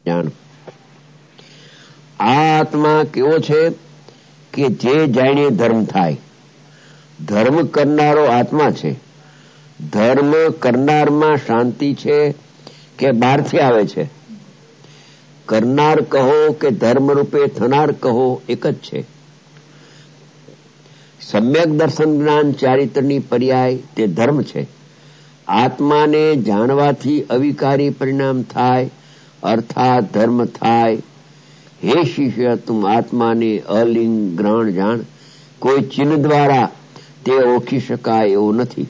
જાણ. આ આત્મા કેવો છે કે જે જાણીએ ધર્મ થાય. ધર્મ કરનારો આત્મા છે. ધર્મ કરનારમાં શાંતિ છે કે બહારથી આવે છે? કરનાર કહો કે ધર્મ રૂપે થનાર કહો, એક જ છે. સમ્યક દર્શન જ્ઞાન ચારિત્રની પર્યાય તે ધર્મ છે. આત્માને જાણવાથી અવિકારી પરિણામ થાય, અર્થાત ધર્મ થાય. હે શિષ્ય, તું આત્માને અલિંગ ગ્રહણ જાણ. કોઈ ચિહ્ન દ્વારા તે ઓળખી શકાય એવું નથી.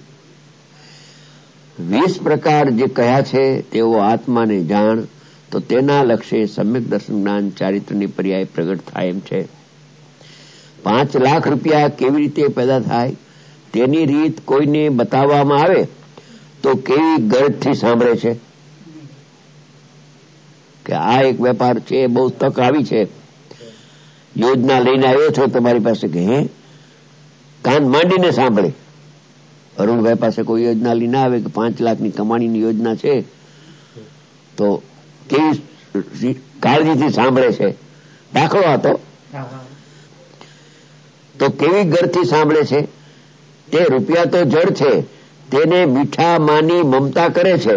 20 પ્રકાર જે કહ્યા છે તેઓ આત્માને જાણ, તો તેના લક્ષ્ય સમ્યક દર્શન જ્ઞાન ચારિત્રની પર્યાય પ્રગટ થાય એમ છે. 5 લાખ રૂપિયા કેવી રીતે પેદા થાય તેની રીત કોઈને બતાવવામાં આવે તો કેવી ગરજથી સાંભળે છે કે આ એક વેપાર છે, બહુ તક આવી છે, યોજના લઈને આવ્યો છો તમારી પાસે, કે હે કાન માંડીને સાંભળે. અરુણભાઈ પાસે કોઈ યોજના લઈને આવે કે 5 લાખની કમાણીની યોજના છે, તો કેવી કાળજીથી સાંભળે છે. દાખલો હતો તો કેવી ગરથી સાંભળે છે. તે રૂપિયા તો જળ છે, તેને મીઠા માની મમતા કરે છે.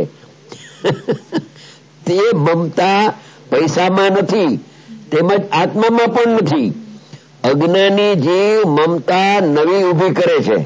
તે મમતા પૈસામાં નથી, તેમજ આત્મામાં પણ નથી. અજ્ઞાની જીવ મમતા નવી ઊભી કરે છે.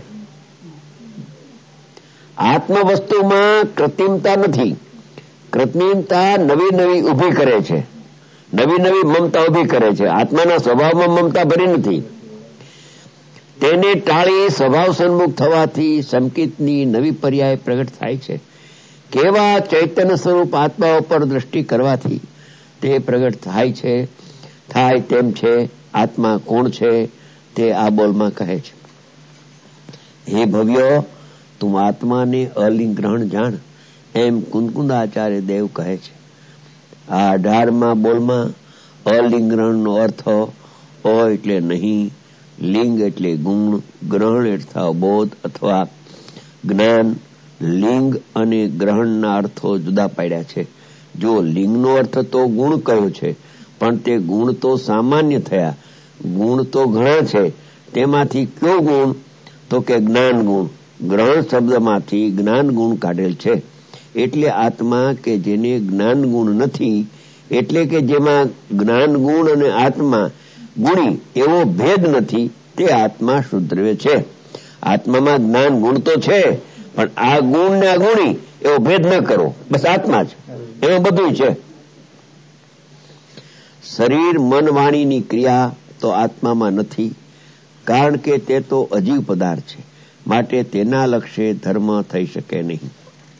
આત્મ વસ્તુમાં કૃત્રિમતા નથી. કૃત્રિમતા નવી નવી ઊભી કરે છે, નવી નવી મમતા ઊભી કરે છે. આત્માના સ્વભાવમાં મમતા ભરી નથી. તેને ટાળી સ્વભાવ સન્મુખ થવાથી સંકિતની નવી પર્યાય પ્રગટ થાય છે. કેવા ચૈતન્ય સ્વરૂપ આત્મા ઉપર દ્રષ્ટિ કરવાથી તે પ્રગટ થાય છે. થાય તેમ છે. આત્મા કોણ છે તે આ બોલમાં કહે છે. હે ભવ્ય, તું આત્માને અલિંગ ગ્રહણ જાણ, એમ કુંદકુંદાચાર્ય દેવ કહે છે. આ 18મા બોલમાં અલિંગ ગ્રહણનો અર્થ અ એટલે નહીં, લિંગ એટલે ગુણ, ગ્રહણ એટલે બોધ અથવા જ્ઞાન. લિંગ અને ગ્રહણના અર્થો જુદા પાડ્યા છે. જો લિંગનો અર્થ તો ગુણ કયો છે, પણ તે ગુણ તો સામાન્ય થયા. ગુણ તો ઘણા છે, તેમાંથી કયો ગુણ? તો કે જ્ઞાન ગુણ. ગ્રહણ શબ્દમાંથી જ્ઞાન ગુણ કાઢેલ છે. એટલે આત્મા કે જેને જ્ઞાન ગુણ નથી, એટલે કે જેમાં જ્ઞાન ગુણ અને આત્મા ગુણી એવો ભેદ નથી, તે આત્મા શુદ્રવ્ય છે. આત્મામાં જ્ઞાન ગુણ તો છે, પણ આ ગુણ ને આ ગુણી એવો ભેદ ન કરો. બસ આત્મા જ એમાં બધું છે. શરીર મન વાણીની ક્રિયા તો આત્મામાં નથી, કારણ કે તે તો અજીવ પદાર્થ છે. માટે તેના લક્ષ્ય ધર્મ થઈ શકે નહીં.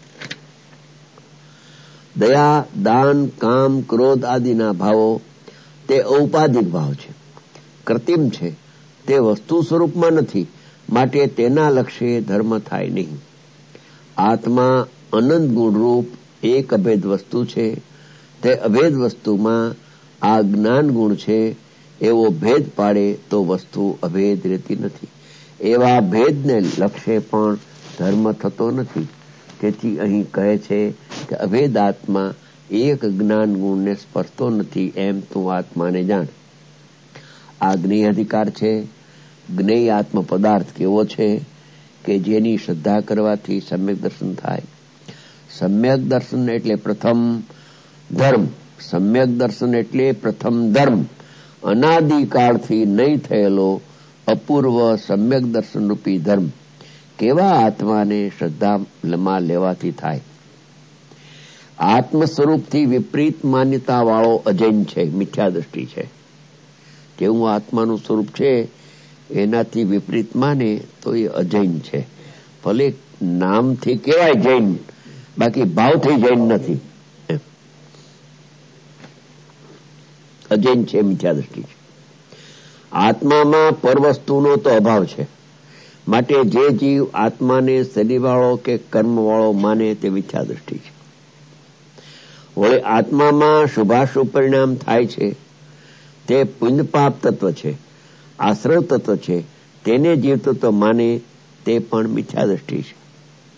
દયા, દાન, કામ, ક્રોધ આદિના ભાવો તે ઔપાધિક ભાવ છે, કૃત્રિમ છે. તે વસ્તુ સ્વરૂપમાં નથી, માટે તેના લક્ષ્ય ધર્મ થાય નહીં. આત્મા અનંત ગુણરૂપ એક અભેદ વસ્તુ છે. તે અભેદ વસ્તુમાં આ જ્ઞાન ગુણ છે એવો ભેદ પાડે તો વસ્તુ અભેદ રહેતી નથી. એવા ભેદને લક્ષ્ય પણ ધર્મ થતો નથી. તેથી અહીં કહે છે કે અભેદ આત્મા એક જ્ઞાન ગુણને સ્પર્શતો નથી, એમ તું આત્માને જાણ. આ જ્ઞેય અધિકાર છે. જ્ઞેય આત્મ પદાર્થ કેવો છે કે જેની શ્રદ્ધા કરવાથી સમ્યક દર્શન થાય. સમ્યક દર્શન એટલે પ્રથમ ધર્મ. સમ્યક દર્શન એટલે પ્રથમ ધર્મ. અનાદિકાળથી નહીં થયેલો અપૂર્વ સમ્યક દર્શન રૂપી ધર્મ કેવા આત્માને શ્રદ્ધામાં લેવાથી થાય. આત્મ સ્વરૂપથી વિપરીત માન્યતા વાળો અજૈન છે, મિથ્યા દ્રષ્ટિ છે. જેવું આત્માનું સ્વરૂપ છે એનાથી વિપરીત માને તો એ અજૈન છે. ભલે નામથી કહેવાય જૈન, બાકી ભાવથી જૈન નથી. અજૈન છે, મિથ્યા દ્રષ્ટિ છે. આત્મામાં પરવસ્તુનો તો અભાવ છે. માટે જે જીવ આત્માને શરીરવાળો કે કર્મવાળો માને તે મિથ્યા દ્રષ્ટિ છે. વળે આત્મામાં શુભાશુભ પરિણામ થાય છે તે પુણ્ય પાપ તત્વ છે, આશ્રય તત્વ છે. તેને જીવ તત્વ માને તે પણ મિથ્યા દ્રષ્ટિ છે.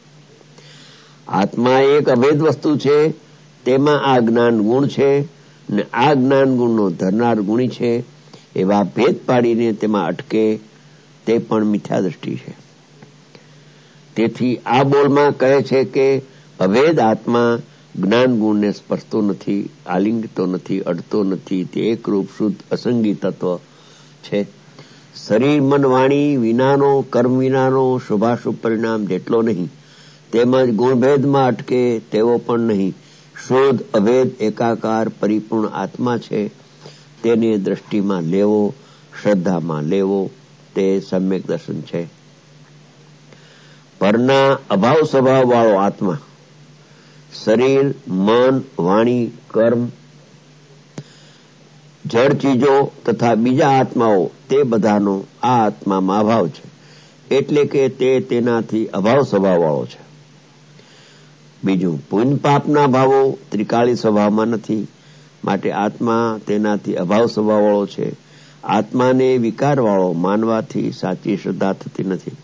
આત્મા એક અભેદ વસ્તુ છે. તેમાં આ જ્ઞાન ગુણ છે. ને આ જ્ઞાન ગુણનો ધરનાર ગુણી છે એવા ભેદ પાડીને તેમાં અટકે તે પણ મિથ્યા દ્રષ્ટિ છે. તેથી આ બોલમાં કહે છે કે અભેદ આત્મા જ્ઞાન ગુણને સ્પર્શતો નથી, આલિંગતો નથી, અડતો નથી. તે એકરૂપ શુદ્ધ અસંગી તત્વ છે. શરીર મન વાણી વિનાનો, કર્મ વિનાનો શુભાશુભ પરિણામ જેટલો નહીં, તેમજ ગુણભેદમાં અટકે તેવો પણ નહીં. શુદ્ધ અભેદ એકાકાર પરિપૂર્ણ આત્મા છે. તેને દ્રષ્ટિમાં લેવો, શ્રદ્ધામાં લેવો, તે સમ્યક દર્શન છે. પરના અભાવ સ્વભાવ વાળો આત્મા શરીર મન વાણી કર્મ જળ ચીજો તથા બીજા આત્માઓ તે બધાનો આ આત્મામાં અભાવ છે. એટલે કે તે તેનાથી અભાવ સ્વભાવ વાળો છે. બીજું, પુણ્ય પાપના ભાવો ત્રિકાળી સ્વભાવમાં નથી, માટે આત્મા તેનાથી અભાવ સ્વભાવ વાળો છે. આત્માને વિકાર વાળો માનવાથી સાચી શ્રદ્ધા થતી નથી.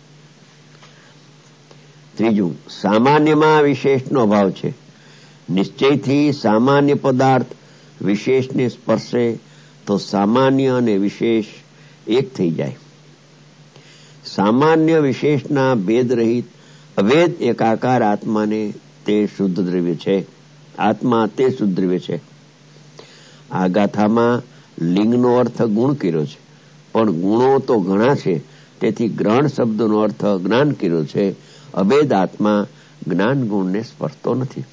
ત્રીજું, સામાન્યમાં વિશેષનો અભાવ છે. નિશ્ચયથી સામાન્ય પદાર્થ વિશેષને સ્પર્શે તો સામાન્ય અને વિશેષ એક થઈ જાય. સામાન્ય વિશેષના ભેદ રહિત અભેદ એકાકાર આત્માને તે શુદ્ધ દ્રવ્ય છે. આત્મા તે શુદ્ધ દ્રવ્ય છે. આ ગાથામાં લિંગનો અર્થ ગુણ કર્યો છે, પણ ગુણો તો ઘણા છે, તેથી ગ્રહણ શબ્દનો અર્થ જ્ઞાન કર્યો છે. અભેદ આત્મા જ્ઞાન ગુણને સ્પર્શતો નથી.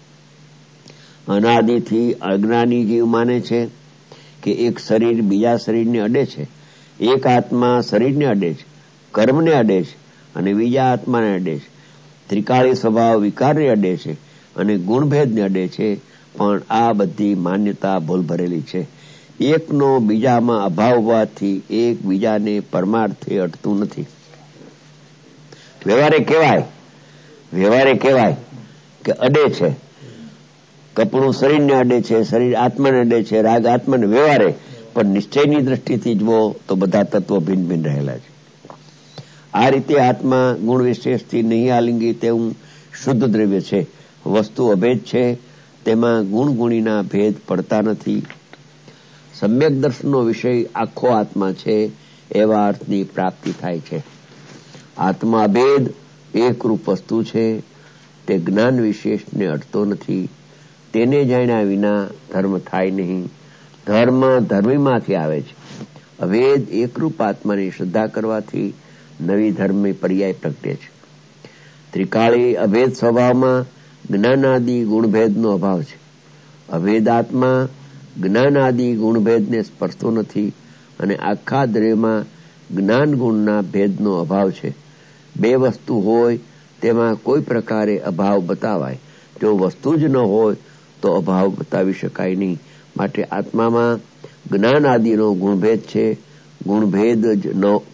અનાદિથી અજ્ઞાની જીવ માને છે કે એક શરીર બીજા શરીરને અડે છે, એક આત્મા શરીરને અડે છે, કર્મને અડે છે અને બીજા આત્માને અડે છે. ત્રિકાળી સ્વભાવ વિકારને અડે છે અને ગુણભેદને અડે છે. પણ આ બધી માન્યતા ભૂલ ભરેલી છે. એકનો બીજામાં અભાવ હોવાથી એક બીજાને પરમાર્થે અડતું નથી. વ્યવહારે કહેવાય કે અડે છે. કપડું શરીરને અડે છે, શરીર આત્માને અડે છે, રાગ આત્માને વ્યવહારે. પણ નિશ્ચયની દ્રષ્ટિથી જુઓ તો બધા તત્વો ભિન્ન ભિન્ન રહેલા છે. આ રીતે આત્મા ગુણ વિશેષથી નહીં આલિંગી તેવું શુદ્ધ દ્રવ્ય છે. વસ્તુ અભેદ છે, તેમાં ગુણ ગુણીના ભેદ પડતા નથી. સમ્યક દર્શનનો વિષય આખો આત્મા છે એવા અર્થની પ્રાપ્તિ થાય છે. આત્મા ભેદ એકરૂપ વસ્તુ છે. તે જ્ઞાન વિશેષને અડતો નથી. તેને જાણ્યા વિના ધર્મ થાય નહીં. ધર્મ ધર્મીમાંથી આવે છે. અભેદ એકરૂપ આત્માની શ્રદ્ધા કરવાથી નવી ધર્મની પર્યાય પ્રગટે છે. ત્રિકાળી અભેદ સ્વભાવમાં જ્ઞાનાદિ ગુણભેદનો અભાવ છે. અભેદ આત્મા જ્ઞાનાદિ ગુણભેદને સ્પર્શતો નથી અને આખા દ્રવ્યમાં જ્ઞાન ગુણના ભેદનો અભાવ છે. બે વસ્તુ હોય તેમાં કોઈ પ્રકારે અભાવ બતાવાય. જો વસ્તુ જ ન હોય તો અભાવ બતાવી શકાય નહીં. માટે આત્મામાં જ્ઞાન આદિનો ગુણભેદ છે. ગુણભેદ જ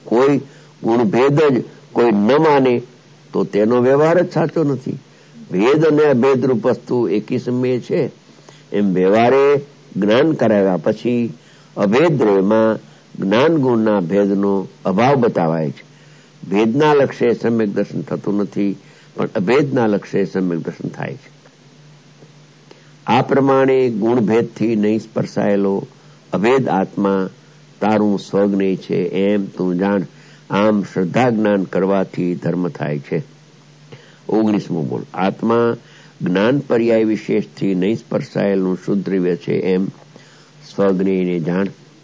કોઈ ન માને તો તેનો વ્યવહાર જ સાચો નથી. ભેદ અને અભેદરૂપ વસ્તુ એકી સમયે છે એમ વ્યવહારે જ્ઞાન કરાવ્યા પછી અભેદ દ્રવ્યમાં જ્ઞાન ગુણના ભેદનો અભાવ બતાવાય છે. ભેદના લક્ષ્ય સમ્યક દર્શન થતું નથી, પણ અભેદના લક્ષ્ય સમ્યક દર્શન થાય છે. આ પ્રમાણે ગુણભેદથી નહીં સ્પર્શાયેલો અભેદ આત્મા તારું સ્વજ્ઞેય છે એમ તું જાણ. આમ શ્રદ્ધા જ્ઞાન કરવાથી ધર્મ થાય છે. 19મો બોલ. આત્મા જ્ઞાન પર્યાય વિશેષથી નહીં સ્પર્શાયેલું શુદ્ધ દ્રવ્ય છે એમ સ્વજ્ઞેયને જાણ.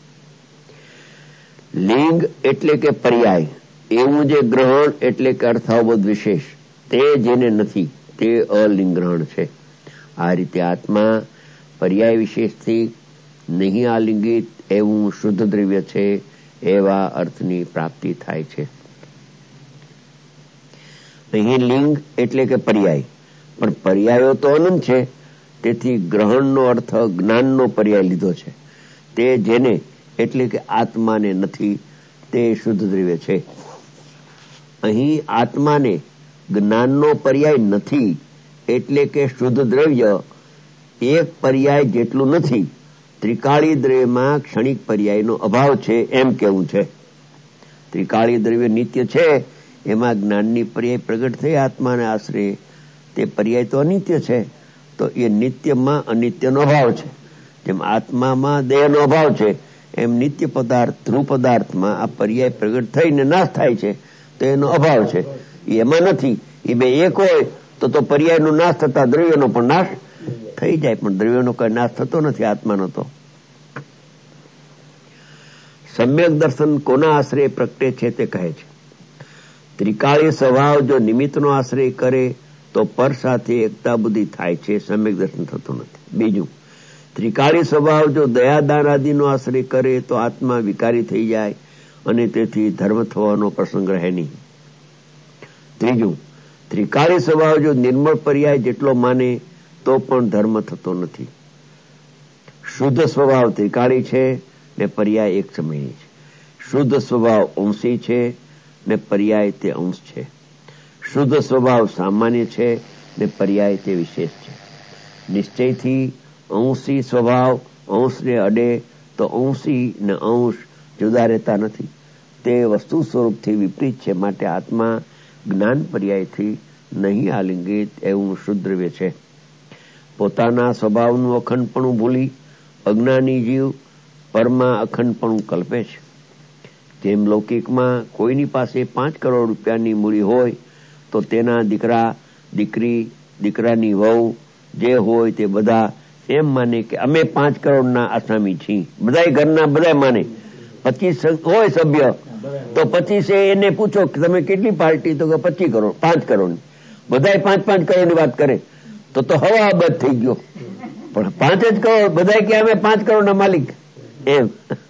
લિંગ એટલે કે પર્યાય, એવું જે ગ્રહણ એટલે કે અર્થાવબોધ વિશેષ, તે જેને નથી તે અલિંગ ગ્રહણ છે. આ રીતે આત્મા પર્યાય વિશેષથી નહીં આલિંગિત એવું શુદ્ધ દ્રવ્ય છે એવા અર્થની પ્રાપ્તિ થાય છે. અહીં લિંગ એટલે કે પર્યાય, પણ પર્યાયો તો અનંત છે. તેથી ગ્રહણનો અર્થ જ્ઞાનનો પર્યાય લીધો છે. તે જેને એટલે કે આત્માને નથી તે શુદ્ધ દ્રવ્ય છે. અહીં આત્માને જ્ઞાનનો પર્યાય નથી એટલે કે શુદ્ધ દ્રવ્ય એક પર્યાય જેટલું નથી. ત્રિકાળી દ્રવ્યમાં ક્ષણિક પર્યાયનો અભાવ છે એમ કેવું છે. ત્રિકાળી દ્રવ્ય નિત્ય છે, એમાં જ્ઞાનની પર્યાય પ્રગટ થઈ આત્માને આશરે. તે પર્યાય તો અનિત્ય છે, તો એ નિત્યમાં અનિત્યનો અભાવ છે. જેમ આત્મામાં દેહનો અભાવ છે એમ નિત્ય પદાર્થ ધ્રુવ પદાર્થમાં આ પર્યાય પ્રગટ થઈને નાશ થાય છે તો એનો અભાવ છે, એમાં નથી. એ બે એક હોય તો પર્યાયનો નાશ થતા દ્રવ્યનો પણ નાશ થઈ જાય, પણ દ્રવ્યનો કઈ નાશ થતો નથી આત્માનો. તો સમ્યક દર્શન કોના આશ્રય પ્રગટે છે તે કહે છે. ત્રિકાળી સ્વભાવ જો નિમિત્તનો આશ્રય કરે તો પર સાથે એકતા બુદ્ધિ થાય છે, સમ્યક દર્શન થતું નથી. બીજું, ત્રિકાળી સ્વભાવ જો દયાદાન આદિનો આશ્રય કરે તો આત્મા વિકારી થઈ જાય અને તેથી ધર્મ થવાનો પ્રસંગ રહે નહીં. ત્રીજું, ત્રિકાળી સ્વભાવ જો નિર્મળ પર્યાય જેટલો માને તો પણ ધર્મ થતો નથી. શુદ્ધ સ્વભાવ ત્રિકાળી છે ને પર્યાય એક સમયની છે. શુદ્ધ સ્વભાવ અંશી છે ને પર્યાય તે અંશ છે. શુદ્ધ સ્વભાવ સામાન્ય છે ને પર્યાય તે વિશેષ છે. નિશ્ચયથી અંશી સ્વભાવ અંશને અડે તો અંશી ને અંશ જુદા રહેતા નથી, તે વસ્તુ સ્વરૂપથી વિપરીત છે. માટે આત્મા જ્ઞાન પર્યાયથી નહીં આલિંગિત એવું શુદ્ધ દ્રવ્ય છે. પોતાના સ્વભાવનું અખંડપણું ભૂલી અજ્ઞાની જીવ પરમાં અખંડપણું કલ્પે છે. જેમ લૌકિકમાં કોઈની પાસે 5 કરોડ રૂપિયાની મૂડી હોય તો તેના દીકરા દીકરી દીકરાની વહુ જે હોય તે બધા એમ માને કે અમે 5 કરોડના આસામી છીએ. બધા ઘરના બધા માને. 25 હોય સભ્ય તો 25 એને પૂછો કે તમે કેટલી પાર્ટી, તો કે 25 કરોડ 5 કરોડ. બધા 5-5 કરોડની વાત કરે તો હવા બંધ થઈ ગયો. પણ 5 જ કરોડ બધા કે અમે 5 કરોડના માલિક. એમ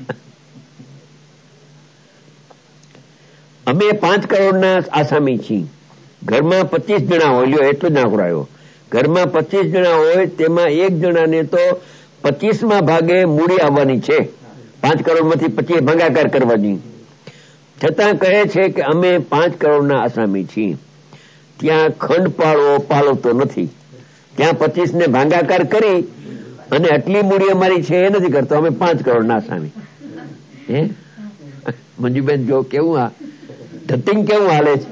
અમે 5 કરોડના આસામી છીએ. ઘરમાં 25 જણા હોય, લ્યો એટલો જ આંકડો આવ્યો. ઘરમાં 25 જણા હોય તેમાં 1 જણાને તો 25માં ભાગે મૂડી આવવાની છે. 5 કરોડમાંથી 25 ભાગાકાર કરવાની. છતાં કહે છે કે અમે 5 કરોડના આસામી છીએ. ત્યાં ખંડ પાળવતો નથી. ત્યાં 25 ને ભાગાકાર કરી અને આટલી મૂડી અમારી છે એ નથી કરતો. અમે 5 કરોડના આસામી. હે મંજુબેન, જો કેવું આ ધતિંગ કેવું હાલે છે.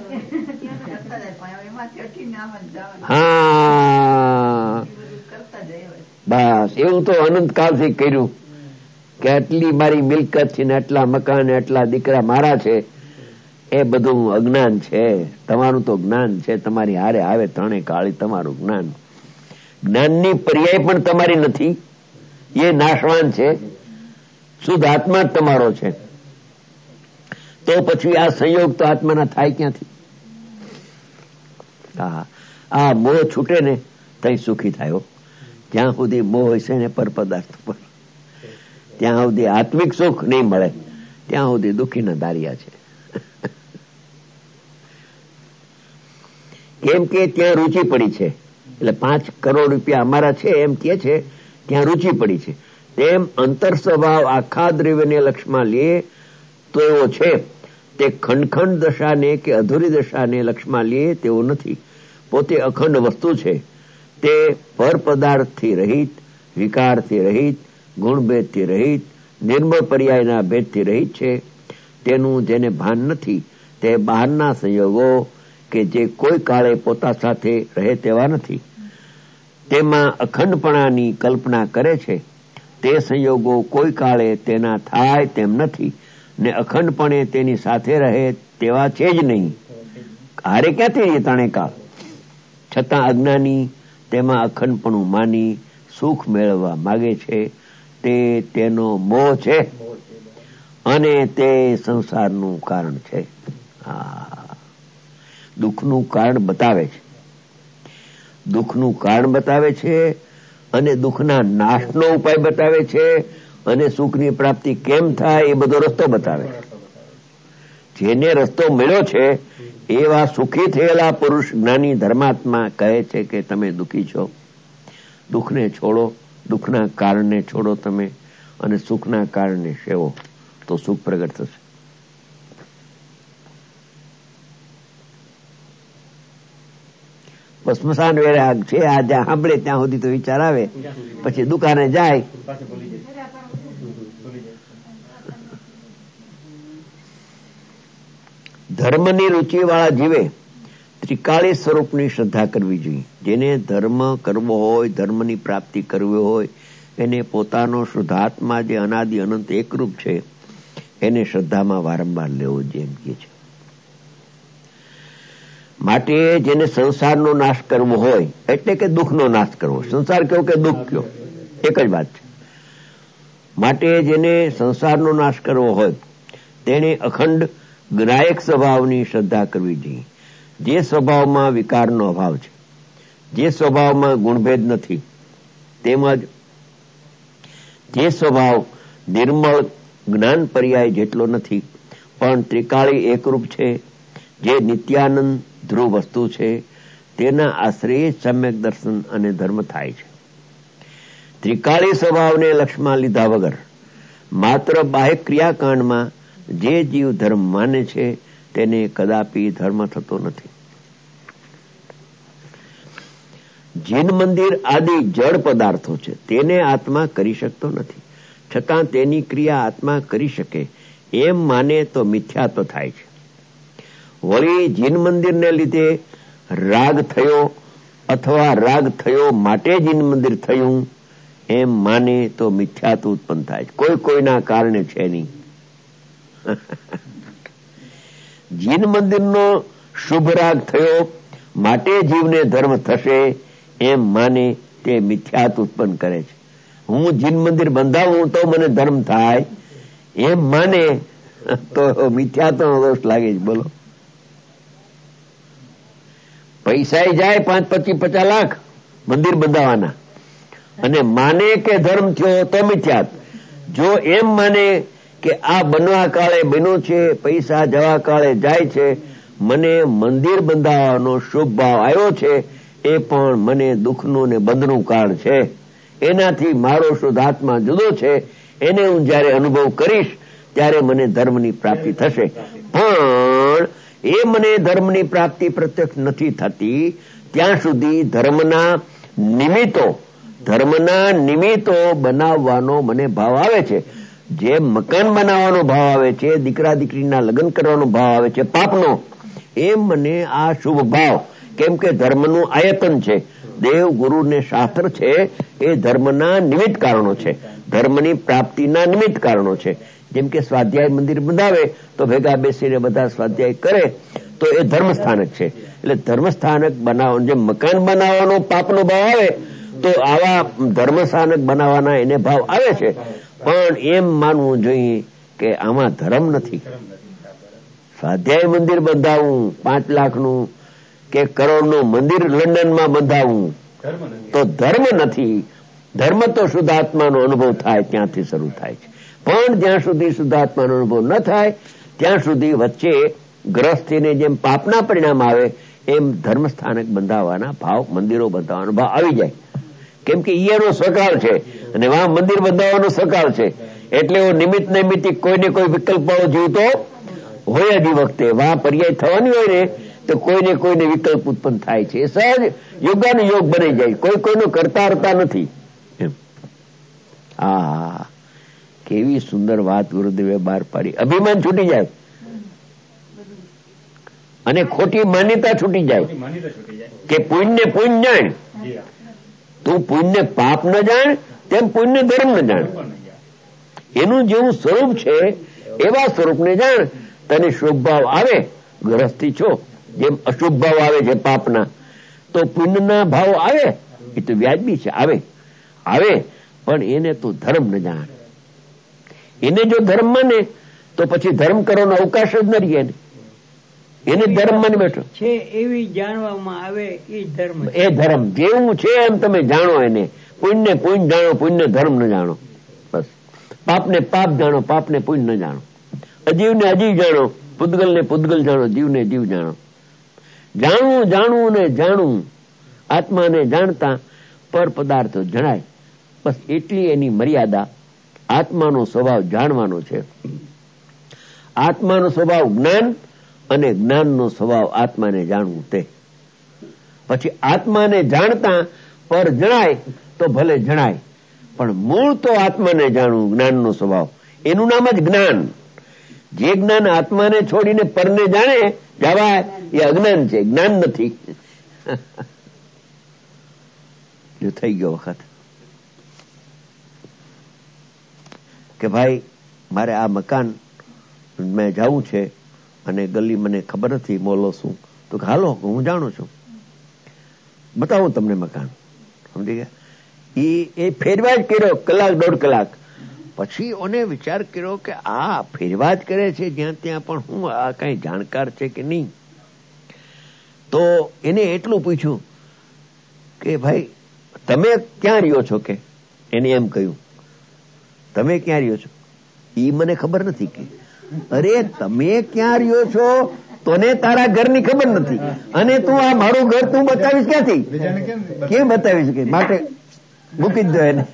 હા બસ એવું તો અનંત કાળથી કર્યું કે આટલી મારી મિલકત છે ને આટલા મકાન આટલા દીકરા મારા છે. એ બધું અજ્ઞાન છે. તમારું તો જ્ઞાન છે, તમારી હારે આવે ત્રણે કાળી તમારું જ્ઞાન. જ્ઞાનની પર્યાય પણ તમારી નથી, એ નાશવાન છે. શુદ્ધ આત્મા જ તમારો છે. તો પછી આ સંયોગ તો આત્માના થાય ક્યાંથી? આ મોહ છૂટે ને તઈ સુખી થાય. જ્યાં સુધી મોહ હશે ને પર પદાર્થ પર, ત્યાં સુધી આત્મિક સુખ નહીં મળે. ત્યાં સુધી દુઃખીના દારિયા છે. કેમ કે ત્યાં રુચિ પડી છે. એટલે 5 કરોડ રૂપિયા અમારા છે એમ કે છે, ત્યાં રુચિ પડી છે. તેમ અંતર સ્વભાવ આખા દ્રવ્યને લક્ષમાં લે તો એવો છે. તે ખંડ દશાને કે અધૂરી દશાને લક્ષમાં લે તેવો નથી. પોતે અખંડ વસ્તુ છે. તે પર પદાર્થથી રહિત, વિકારથી રહિત, ગુણભેદથી રહિત, નિર્મળ પર્યાયના ભેદથી રહિત છે. તેનું જેને ભાન નથી તે બહારના સંયોગો કે જે કોઈ કાળે પોતા સાથે રહે તેવા નથી, તેમાં અખંડપણાની કલ્પના કરે છે. તે સંયોગો કોઈ કાળે તેના થાય તેમ નથી ને અખંડપણે તેની સાથે રહે તેવા છે જ નહીં. હારે ક્યાંથી તાણે કાળ? છતાં અજ્ઞાની તેમાં અખંડપણું માની સુખ મેળવવા માગે છે. તે તેનો મોહ છે અને તે સંસારનું કારણ છે. દુઃખનું કારણ બતાવે છે. દુઃખનું કારણ બતાવે છે અને દુઃખના નાશનો ઉપાય બતાવે છે અને સુખની પ્રાપ્તિ કેમ થાય એ બધો રસ્તો બતાવે છે. જેને રસ્તો મળ્યો છે એવા સુખી થયેલા પુરુષ જ્ઞાની ધર્માત્મા કહે છે કે તમે દુઃખી છો, દુઃખને છોડો, દુઃખના કારણને છોડો તમે અને સુખના કારણને સેવો તો સુખ પ્રગટ થશે. સ્મશાન વૈરાગ છે. આ જ્યાં સાંભળે ત્યાં સુધી તો વિચાર આવે, પછી દુકાને જાય. ધર્મની રુચિ વાળા જીવે ત્રિકાળી સ્વરૂપની શ્રદ્ધા કરવી જોઈએ. જેને ધર્મ કરવો હોય, ધર્મની પ્રાપ્તિ કરવી હોય એને પોતાનો શુદ્ધાત્મા જે અનાદિ અનંત એકરૂપ છે એને શ્રદ્ધામાં વારંવાર લેવો જોઈએ એમ કે છે. માટે જેને સંસારનો નાશ કરવો હોય એટલે કે દુઃખનો નાશ કરવો, સંસાર કયો કે દુઃખ કયો એક જ વાત છે. માટે જેને સંસારનો નાશ કરવો હોય તેણે અખંડ જ્ઞાયક સ્વભાવની શ્રદ્ધા કરવી જોઈએ. જે સ્વભાવમાં વિકારનો અભાવ છે, જે સ્વભાવમાં ગુણભેદ નથી, તેમજ જે સ્વભાવ નિર્મળ જ્ઞાન પર્યાય જેટલો નથી પણ ત્રિકાળી એકરૂપ છે, જે નિત્યાનંદ ધ્રુવ વસ્તુ છે, તેના આશ્રય સમ્યક દર્શન અને ધર્મ થાય છે. ત્રિકાળી સ્વભાવને લક્ષમાં લીધા વગર માત્ર બાહ્ય ક્રિયાકાંડમાં જે જીવ ધર્મ માને છે તેને કદાપી ધર્મ થતો નથી. જીન મંદિર આદિ જડ પદાર્થો છે તેને આત્મા કરી શકતો નથી, છતાં તેની ક્રિયા આત્મા કરી શકે એમ માને તો મિથ્યાત્વ થાય છે. વળી જીન મંદિરને લીધે રાગ થયો અથવા રાગ થયો માટે જીન મંદિર થયું એમ માને તો મિથ્યાત્વ ઉત્પન્ન થાય છે. કોઈ કોઈના કારણે છે નહીં. જીન મંદિરનો શુભ રાગ થયો માટે જીવને ધર્મ થશે એમ માને તે મિથ્યાત્વ ઉત્પન્ન કરે છે. હું જીન મંદિર બંધાવું તો મને ધર્મ થાય એમ માને તો મિથ્યાત્વનો દોષ લાગે છે. બોલો, પૈસા જાય 5-25-50 લાખ મંદિર બંધાવાના અને માને કે ધર્મ થયો તો મિથ્યાત્વ. જો એમ માને કે આ બનવા કાળે બન્યું છે, પૈસા જવા કાળે જાય છે, મને મંદિર બંધાવવાનો શુભ ભાવ આવ્યો છે, એ પણ મને દુઃખનું ને બંધનું કારણ છે, એનાથી મારો શુદ્ધાત્મા જુદો છે, એને હું જયારે અનુભવ કરીશ ત્યારે મને ધર્મની પ્રાપ્તિ થશે. પણ એ મને ધર્મની પ્રાપ્તિ પ્રત્યક્ષ નથી થતી ત્યાં સુધી ધર્મના નિમિત્તો બનાવવાનો મને ભાવ આવે છે. જે મકાન બનાવવાનો ભાવ આવે છે, દીકરા દીકરીના લગ્ન કરવાનો ભાવ આવે છે પાપનો, એમ મને આ શુભ ભાવ, કેમ કે ધર્મનું આયતન છે, દેવ ગુરુ ને શાસ્ત્ર છે, એ ધર્મના નિમિત્ત કારણો છે, ધર્મની પ્રાપ્તિના નિમિત્ત કારણો છે. જેમ કે સ્વાધ્યાય મંદિર બંધાવે તો ભેગા બેસીને બધા સ્વાધ્યાય કરે તો એ ધર્મસ્થાનક છે. એટલે ધર્મસ્થાનક બનાવવાનું, જે મકાન બનાવવાનો પાપનો ભાવ આવે તો આવા ધર્મસ્થાનક બનાવવાના એને ભાવ આવે છે. પણ એમ માનવું જોઈએ કે આમાં ધર્મ નથી. સ્વાધ્યાય મંદિર બંધાવું 5 લાખનું કે કરોડનું મંદિર લંડનમાં બંધાવું તો ધર્મ નથી. ધર્મ તો શુદ્ધાત્માનો અનુભવ થાય ત્યાંથી શરૂ થાય છે. પણ જ્યાં સુધી શુદ્ધાત્માનો અનુભવ ન થાય ત્યાં સુધી વચ્ચે ગ્રહસ્થીને જેમ પાપના પરિણામ આવે એમ ધર્મસ્થાનક બંધાવવાના ભાવ, મંદિરો બંધાવવાનો ભાવ આવી જાય. કેમ કે એનો સકાળ છે અને વાં મંદિર બંધાવવાનો સકાળ છે. એટલે નિમિત્ત નૈમિત્તિક કોઈને કોઈ વિકલ્પ વાળો જીવ તો હોય જ વખતે વાં પર્યાય થવાની હોય ને તો કોઈને કોઈને વિકલ્પ ઉત્પન્ન થાય છે. એ સહજ યોગાનો યોગ બની જાય, કોઈ કોઈનો કરતા હરતા નથી. હા, કેવી સુંદર વાત ગુરુદેવે બહાર પાડી. અભિમાન છૂટી જાય અને ખોટી માન્યતા છૂટી જાય કે પુણ્ય પુણ્ય જાણ. તું પુણ્ય પાપ ન જાણ તેમ પુણ્ય ધર્મ ન જાણ. એનું જેવું સ્વરૂપ છે એવા સ્વરૂપને જાણ. તને શુભ ભાવ આવે, ગ્રહસ્થી છો, જેમ અશુભ ભાવ આવે છે પાપના, તો પુણ્યના ભાવ આવે એ તો વ્યાજબી છે, આવે પણ એને તું ધર્મ ન જાણ. એને જો ધર્મ માને તો પછી ધર્મ કરવાનો અવકાશ જ ન રહે. એને ધર્મ માની બેઠો છે એવી જાણવામાં આવે એ ધર્મ જેવું છે એમ તમે જાણો. એને પુણ્ય પુણ્ય જાણો, પુણ્ય ધર્મ ન જાણો. બસ પાપને પાપ જાણો, પાપને પુણ્ય ન જાણો. અજીવને અજીવ જાણો, પૂતગલને પૂતગલ જાણો, જીવને જીવ જાણો. જાણવું ને જાણવું, આત્માને જાણતા પર પદાર્થો જણાય. બસ એટલી એની મર્યાદા. આત્માનો સ્વભાવ જાણવાનો છે. આત્માનો સ્વભાવ જ્ઞાન અને જ્ઞાનનો સ્વભાવ આત્માને જાણવું. તે પછી આત્માને જાણતા પર જણાય તો ભલે જણાય, પણ મૂળ તો આત્માને જાણવું, જ્ઞાનનો સ્વભાવ, એનું નામ જ જ્ઞાન. જે જ્ઞાન આત્માને છોડીને પરને જાણે જવાય એ અજ્ઞાન છે, જ્ઞાન નથી. જો થઈ ગયો વખત. કે ભાઈ મારે આ મકાન મેં જવું છે અને ગલી મને ખબર નથી, મોલો શું, તો હાલો હું જાણું છું, બતાવું તમને મકાન. સમજી ગયા? એ ફેરવા જ કર્યો કલાક દોઢ કલાક. પછી ઓને વિચાર કર્યો કે આ ફેરવા જ કરે છે જ્યાં ત્યાં, પણ હું આ કઈ જાણકાર છે કે નહીં. તો એને એટલું પૂછ્યું કે ભાઈ તમે ક્યાં રહ્યો છો? કે એને એમ કહ્યું તમે ક્યાં રહ્યો છો? ઈ મને ખબર નથી. કે અરે તમે ક્યાં રહ્યો છો તોને તારા ઘરની ખબર નથી, અને તું આ મારું ઘર તું બતાવીશ ક્યાંથી? કેમ બતાવીશ? કે માટે મૂકી જ દો એને.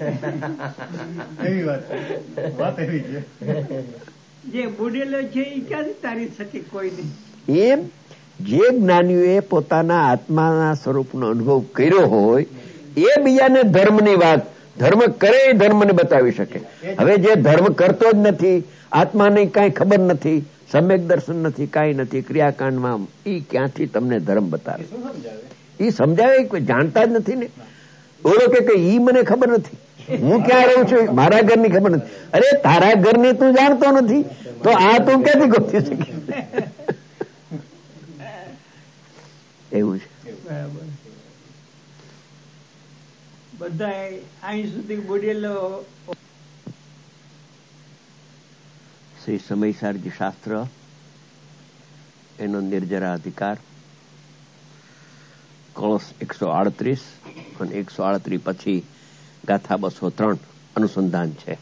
જે બુડેલો છે એ ક્યાંથી તારી શકે કોઈ નહીં. એમ જે જ્ઞાનીઓએ પોતાના આત્માના સ્વરૂપનો અનુભવ કર્યો હોય એ બીજાને ધર્મની વાત, ધર્મ કરે એ ધર્મને બતાવી શકે. હવે જે ધર્મ કરતો જ નથી, આત્માને કઈ ખબર નથી, સમ્યક દર્શન નથી, કઈ નથી ક્રિયાકાંડમાં, એ ક્યાંથી તમને ધર્મ બતાવે? એ સમજાવે જાણતા જ નથી ને. બોલો કે ઈ મને ખબર નથી, હું ક્યાં રહું છું, મારા ઘરની ખબર નથી. અરે તારા ઘરની તું જાણતો નથી તો આ તું ક્યાંથી ગોતી શકે? એવું છે. બધા અહીં સુધી બુડેલો. શ્રી સમયસારજી શાસ્ત્ર, એનો નિર્જરા અધિકાર, કળશ 138 અને 138 પછી ગાથા 203 અનુસંધાન છે.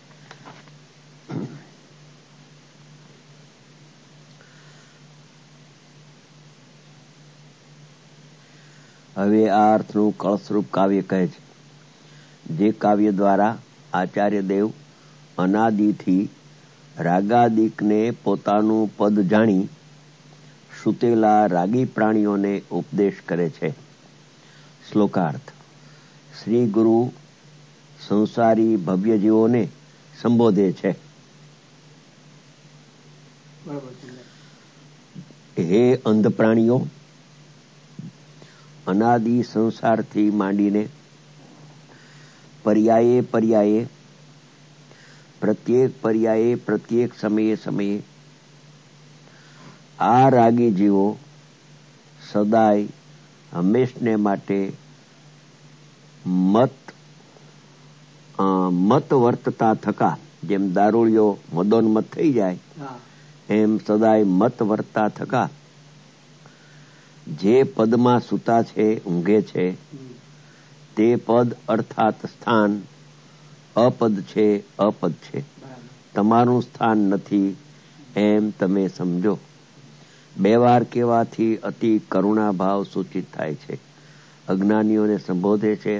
હવે આ અર્થનું કળશરૂપ કાવ્ય કહે છે. જે કાવ્ય દ્વારા આચાર્ય દેવ અનાદિથી રાગાદિકને પોતાનું પદ જાણી સુતેલા રાગી પ્રાણીઓને ઉપદેશ કરે છે. શ્લોકાર્થ. શ્રી ગુરુ સંસારી ભવ્ય જીવોને સંબોધે છે. હે અંધ પ્રાણીઓ, અનાદિ સંસારથી માંડીને પર્યાયે પર્યાયે, પ્રત્યેક સમયે આ રાગી જીવો સદાય હંમેશને માટે મત વર્તતા થકા, જેમ દારૂડિયો મદોન્મત થઈ જાય એમ સદાય મત વર્તતા થકા જે પદમાં સૂતા છે, ઊંઘે છે, તે પદ અર્થાત સ્થાન અપદ છે, અપદ છે, તમારું સ્થાન નથી એમ તમે સમજો. બે વાર કહેવાથી અતિ કરુણા ભાવ સૂચિત થાય છે. અજ્ઞાનીઓને સંબોધે છે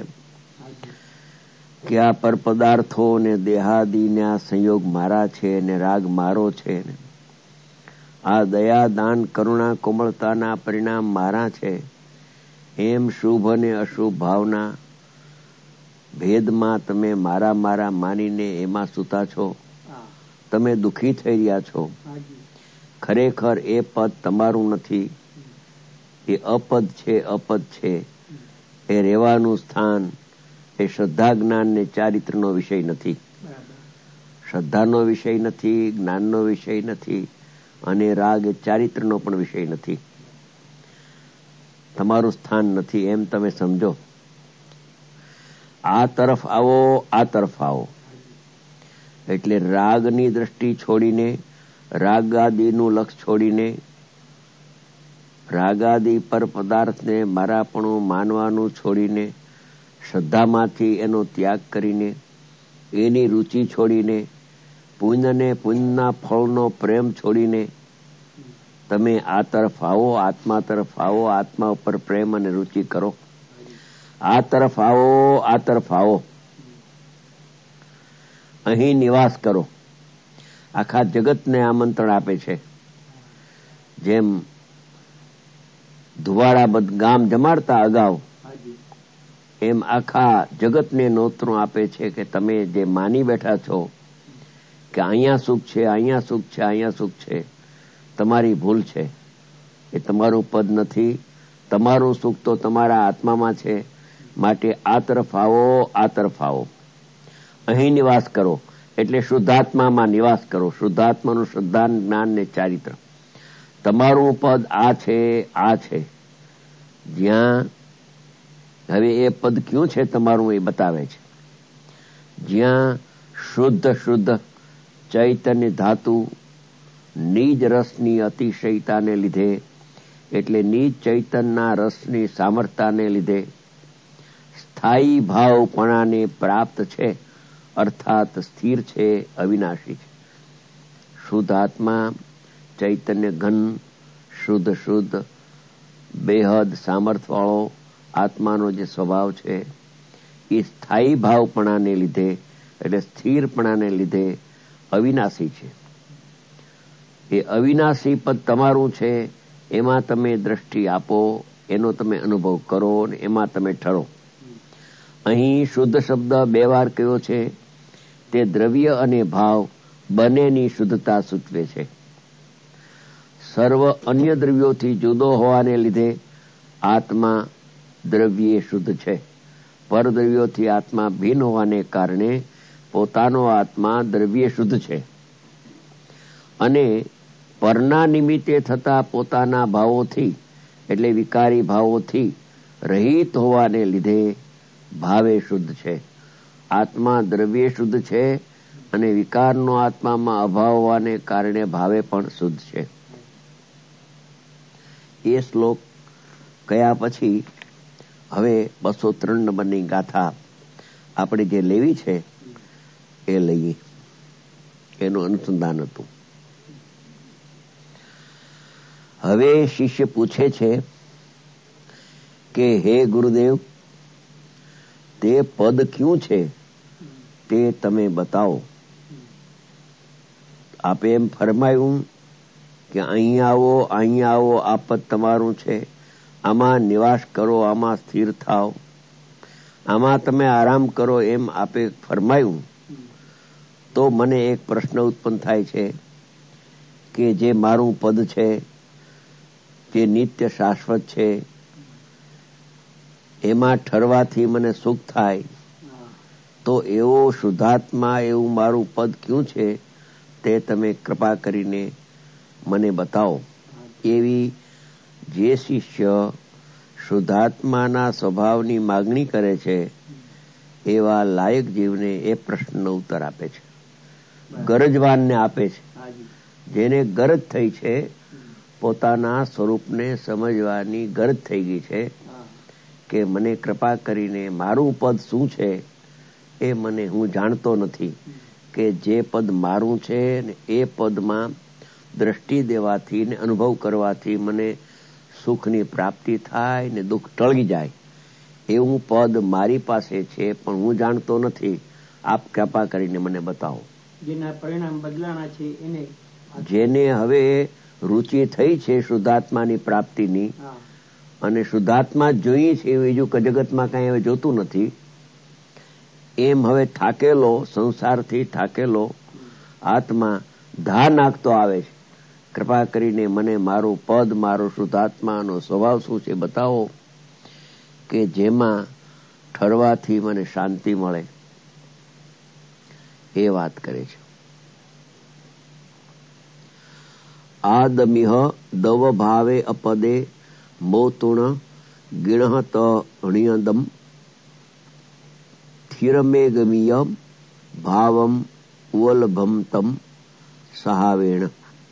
કે આ પર પદાર્થો ને દેહાદિના સંયોગ મારા છે ને રાગ મારો છે, ને આ દયા દાન કરુણા કોમળતાના પરિણામ મારા છે, એમ શુભ અને અશુભ ભાવના ભેદમાં તમે મારા મારા માનીને એમાં સૂતા છો. તમે દુઃખી થઈ રહ્યા છો. ખરેખર એ પદ તમારું નથી, એ અપદ છે, અપદ છે. એ રહેવાનું સ્થાન એ શ્રદ્ધા જ્ઞાન ને ચારિત્રનો વિષય નથી. શ્રદ્ધાનો વિષય નથી, જ્ઞાનનો વિષય નથી, અને રાગ એ ચારિત્રનો પણ વિષય નથી. તમારું સ્થાન નથી એમ તમે સમજો. આ તરફ આવો, આ તરફ આવો. એટલે રાગની દ્રષ્ટિ છોડીને, રાગાદિનું લક્ષ છોડીને, રાગાદિ પર પદાર્થને મારાપણું માનવાનું છોડીને, શ્રદ્ધામાંથી એનો ત્યાગ કરીને, એની રુચિ છોડીને, પુણ્યને પુણ્યના ફળનો પ્રેમ છોડીને તમે આ તરફ આવો, આત્મા તરફ આવો, આત્મા ઉપર પ્રેમ અને રુચિ કરો. આ તરફ આવો, આ તરફ આવો. અહીં નિવાસ કરો. આખા જગતને આમંત્રણ આપે છે. જેમ ધુવાડા ગામ જમાડતા અગાઉ, એમ આખા જગતને નોતરું આપે છે કે તમે જે માની બેઠા છો કે અહીંયા સુખ છે, અહીંયા સુખ છે, અહીંયા સુખ છે, તમારી ભૂલ છે. એ તમારું પદ નથી. તમારું સુખ તો તમારા આત્મામાં છે. માટે આ તરફ આવો, આ તરફ આવો. અહીં નિવાસ કરો. એટલે શુદ્ધાત્મામાં નિવાસ કરો. શુદ્ધાત્માનું શ્રદ્ધા, જ્ઞાન ને ચારિત્ર. તમારું પદ આ છે. જ્યાં હવે એ પદ ક્યું છે તમારું એ બતાવે છે. જ્યાં શુદ્ધ ચૈતન્ય ધાતુ નિજ રસની અતિશયતાને લીધે, એટલે નિજ ચૈતન્યના રસની સામર્થ્યને લીધે સ્થાયી ભાવપણાને પ્રાપ્ત છે, અર્થાત સ્થિર છે, અવિનાશી છે. શુદ્ધ આત્મા ચૈતન્ય ઘન શુદ્ધ બેહદ સામર્થ્યવાળો આત્માનો જે સ્વભાવ છે એ સ્થાયી ભાવપણાને લીધે, એટલે સ્થિરપણાને લીધે અવિનાશી છે. એ અવિનાશી પદ તમારું છે. એમાં તમે દ્રષ્ટિ આપો, એનો તમે અનુભવ કરો અને એમાં તમે ઠરો. અહીં શુદ્ધ શબ્દ 2 વાર કયો છે. તે દ્રવ્ય અને ભાવ બંનેની શુદ્ધતા સૂચવે છે. સર્વ અન્ય દ્રવ્યોથી જુદો હોવાને લીધે આત્મા દ્રવ્ય શુદ્ધ છે. પરદ્રવ્યોથી આત્મા ભિન્ન હોવાને કારણે પોતાનો આત્મા દ્રવ્ય શુદ્ધ છે. અને પરના નિમિત્તે થતા પોતાના ભાવોથી, એટલે વિકારી ભાવોથી રહિત હોવાને લીધે ભાવે શુદ્ધ છે. આત્મા દ્રવ્ય શુદ્ધ છે અને વિકારનો આત્મામાં અભાવ હોવાને કારણે ભાવે પણ શુદ્ધ છે. એ શ્લોક કયા પછી હવે 203 નંબરની ગાથા આપણે જે લેવી છે એ લઈએ. એનું અનુસંધાન હતું. હવે શિષ્ય પૂછે છે કે હે ગુરુદેવ, તે પદ ક્યું છે તે તમે બતાવો. આપે એમ ફરમાયું કે અહીં આવો, આ પદ તમારું છે, આમાં નિવાસ કરો, આમાં સ્થિર થાઓ, આમાં તમે આરામ કરો, એમ આપે ફરમાયું. તો મને એક પ્રશ્ન ઉત્પન્ન થાય છે કે જે મારું પદ છે, જે નિત્ય શાશ્વત છે, એમાં ઠરવાથી મને સુખ થાય, તો એવો શુદ્ધાત્મા, એવું મારું પદ ક્યું છે તે તમે કૃપા કરીને મને બતાવો. એવી જે શિષ્ય શુદ્ધાત્માના સ્વભાવની માગણી કરે છે એવા લાયક જીવને એ પ્રશ્નનો ઉત્તર આપે છે. ગરજવાનને આપે છે. જેને ગરજ થઈ છે, પોતાના સ્વરૂપને સમજવાની ગરજ થઈ ગઈ છે કે મને કૃપા કરીને મારું પદ શું છે એ હું જાણતો નથી, કે જે પદ મારું છે ને એ પદમાં દ્રષ્ટિ દેવાથી ને અનુભવ કરવાથી મને સુખની પ્રાપ્તિ થાય ને દુઃખ ટળી જાય, એવું પદ મારી પાસે છે, પણ હું જાણતો નથી. આપ કૃપા કરીને મને બતાવો. જેના પરિણામ બદલાણા છે એને, જેને હવે રુચિ થઈ છે શુદ્ધાત્માની પ્રાપ્તિની, અને શુદ્ધાત્મા જોઈએ છે, બીજું જગતમાં કઈ હવે જોતું નથી, એમ હવે થાકેલો, સંસારથી થાકેલો આત્મા ધા નાખતો આવે છે. કૃપા કરીને મને મારું પદ, મારો શુદ્ધાત્માનો સ્વભાવ શું છે બતાવો, કે જેમાં ઠરવાથી મને શાંતિ મળે. એ વાત કરે છે. આદમિહ દવ ભાવે અપદે મોતુણ ગિણહત અણિયદમ સ્થિરમેગમીય ભાવમ ઉવલભમ તમ સહાવેણ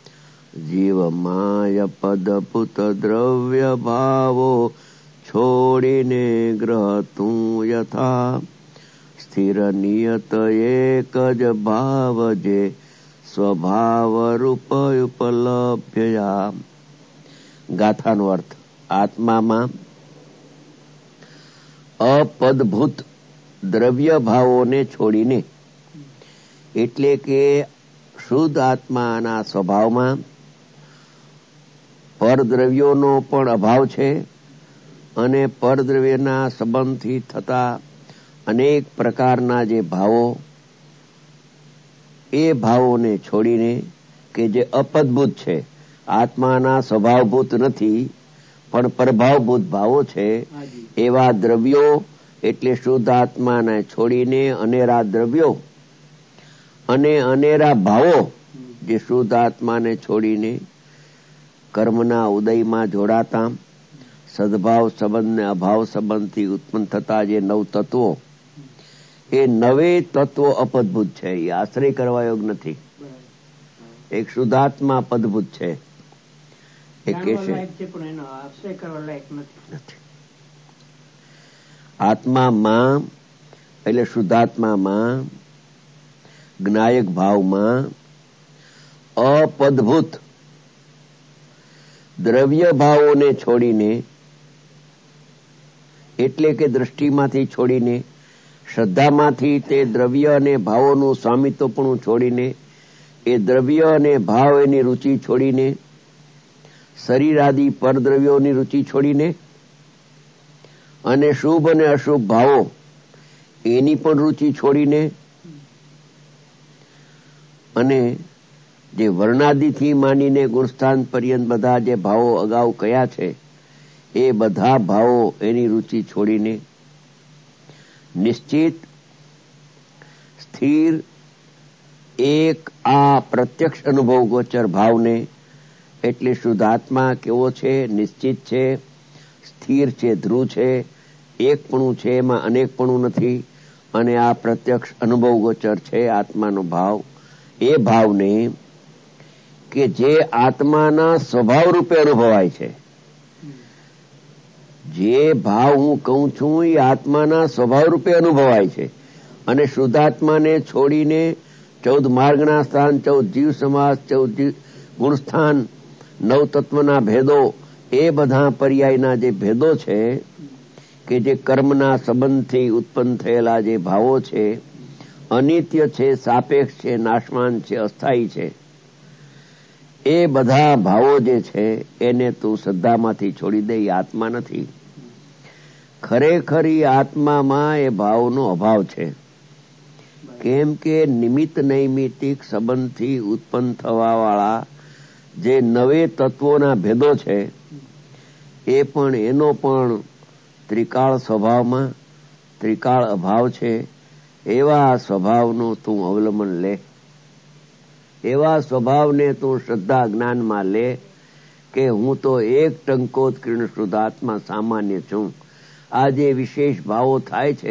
જીવમાય પદપુત દ્રવ્ય ભાવો છોડીને ગ્રહતું યથા સ્થિર નિયત એક જ ભાવ જે સ્વભાવ રૂપ ઉપલભ્યા. ગાથાનો અર્થ: આત્મામાં અપદભૂત દ્રવ્ય ભાવોને છોડીને, એટલે કે શુદ્ધ આત્માના સ્વભાવમાં પરદ્રવ્યોનો પણ અભાવ છે, અને પરદ્રવ્યના સંબંધથી થતા અનેક પ્રકારના જે ભાવો, એ ભાવોને છોડીને, કે જે અપદભૂત છે, આત્માના સ્વભાવભૂત નથી પણ પ્રભાવભૂત ભાવો છે, એવા દ્રવ્યો એટલે શુદ્ધ આત્માને છોડીને અનેરા દ્રવ્યો અને અનેરા ભાવો જે શુદ્ધ આત્માને છોડીને કર્મના ઉદયમાં જોડાતા સદભાવ સંબંધ ને અભાવ સંબંધથી ઉત્પન્ન થતા જે નવ તત્વો, એ નવે તત્વો અપદભૂત છે. એ આશ્રય કરવા યોગ નથી. એક શુદ્ધાત્મા પદભૂત છે. એ કે છે આત્મામાં એટલે શુદ્ધાત્મામાં જ્ઞાયક ભાવમાં અપદભૂત દ્રવ્ય ભાવોને છોડીને, એટલે કે દ્રષ્ટિમાંથી છોડીને, શ્રદ્ધામાંથી તે દ્રવ્ય અને ભાવોનું સ્વામિત્વપણું છોડીને, એ દ્રવ્ય અને ભાવ એની રુચિ છોડીને, શરીરાદી પરદ્રવ્યોની રુચિ છોડીને, અને શુભ અને અશુભ ભાવો એની પણ રુચિ છોડીને, અને જે વર્ણાદિથી માંડીને ગુણસ્થાન પર્યંત બધા જે ભાવો અગાઉ કયા છે એ બધા ભાવો એની રુચિ છોડીને નિશ્ચિત સ્થિર એક આ પ્રત્યક્ષ અનુભવ ગોચર ભાવને, એટલે શુદ્ધ આત્મા કેવો છે? નિશ્ચિત છે, સ્થિર છે, ધ્રુવ છે, એકપણું છે, એમાં અનેકપણું નથી, અને આ પ્રત્યક્ષ અનુભવ ગોચર છે આત્માનો ભાવ. એ ભાવને કે જે આત્માના સ્વભાવ રૂપે અનુભવાય છે. જે ભાવ હું કહું છું એ આત્માના સ્વભાવ રૂપે અનુભવાય છે. અને શુદ્ધાત્માને છોડીને 14 માર્ગના સ્થાન, 14 જીવ સમાસ, 14 ગુણસ્થાન, 9 તત્વના ભેદો, એ બધા પર્યાયના જે ભેદો છે કે જે કર્મના સંબંધથી ઉત્પન્ન થયેલા જે ભાવો છે, અનિત્ય છે, સાપેક્ષ છે, નાશવાન છે, અસ્થાયી છે, એ બધા ભાવો જે છે એને તું શ્રદ્ધામાંથી છોડી દે. એ આત્મા નથી. ખરેખર આત્મામાં એ ભાવનો અભાવ છે. કેમ કે નિમિત્ત નૈમિત્તિક સંબંધથી ઉત્પન્ન થવાવાળા જે નવે તત્વોના ભેદો છે એ પણ એનો પણ ત્રિકાળ સ્વભાવમાં ત્રિકાળ અભાવ છે. એવા સ્વભાવનું તું અવલંબન લે. એવા સ્વભાવને તું શ્રદ્ધા જ્ઞાનમાં લે કે હું તો એક ટંકોત્કીર્ણ શુદ્ધાત્મા સામાન્ય છું. આ જે વિશેષ ભાવો થાય છે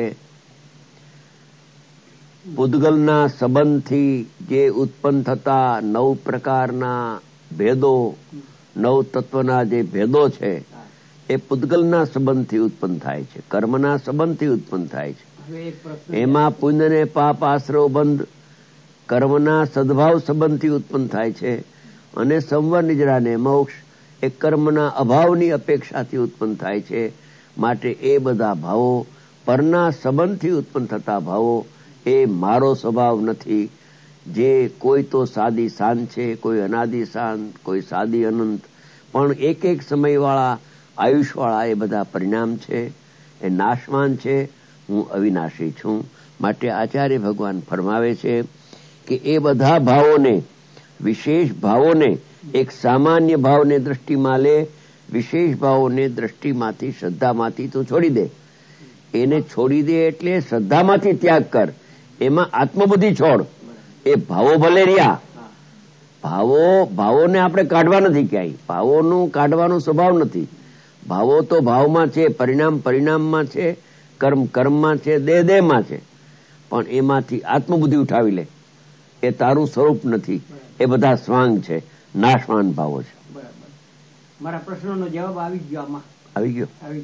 પૂદગલના સંબંધથી જે ઉત્પન્ન થતા 9 પ્રકારના ભેદો, 9 તત્વના જે ભેદો છે એ પૂદગલના સંબંધથી ઉત્પન્ન થાય છે, કર્મના સંબંધથી ઉત્પન્ન થાય છે. એમાં પુણ્ય ને પાપ આશ્રવ બંધ કર્મના સદભાવ સંબંધથી ઉત્પન્ન થાય છે, અને સંવર નિજરા ને મોક્ષ એ કર્મના અભાવની અપેક્ષાથી ઉત્પન્ન થાય છે. માટે એ બધા ભાવો પરના સંબંધથી ઉત્પન્ન થતા ભાવો એ મારો સ્વભાવ નથી. જે કોઈ તો સાદી શાંત છે, કોઈ અનાદિ શાંત, કોઈ સાદી અનંત, પણ એક એક સમયવાળા આયુષવાળા એ બધા પરિણામ છે. એ નાશવાન છે, હું અવિનાશી છું. માટે આચાર્ય ભગવાન ફરમાવે છે કે એ બધા ભાવોને, વિશેષ ભાવોને એક સામાન્ય ભાવને દ્રષ્ટિમાં લે, વિશેષ ભાવોને દ્રષ્ટિમાંથી શ્રદ્ધામાંથી તું છોડી દે. એને છોડી દે એટલે શ્રદ્ધામાંથી ત્યાગ કર. એમાં આત્મબુદ્ધિ છોડ. એ ભાવો ભલે રહ્યા, ભાવોને આપણે કાઢવા નથી ક્યાંય. ભાવોનું કાઢવાનો સ્વભાવ નથી. ભાવો તો ભાવમાં છે, પરિણામ પરિણામમાં છે, કર્મ કર્મમાં છે, દેહમાં છે, પણ એમાંથી આત્મબુદ્ધિ ઉઠાવી લે. એ તારું સ્વરૂપ નથી. એ બધા સ્વાંગ છે, નાશવાન ભાવો છે. મારા પ્રશ્નનો જવાબ આવી ગયો. આમાં આવી ગયો.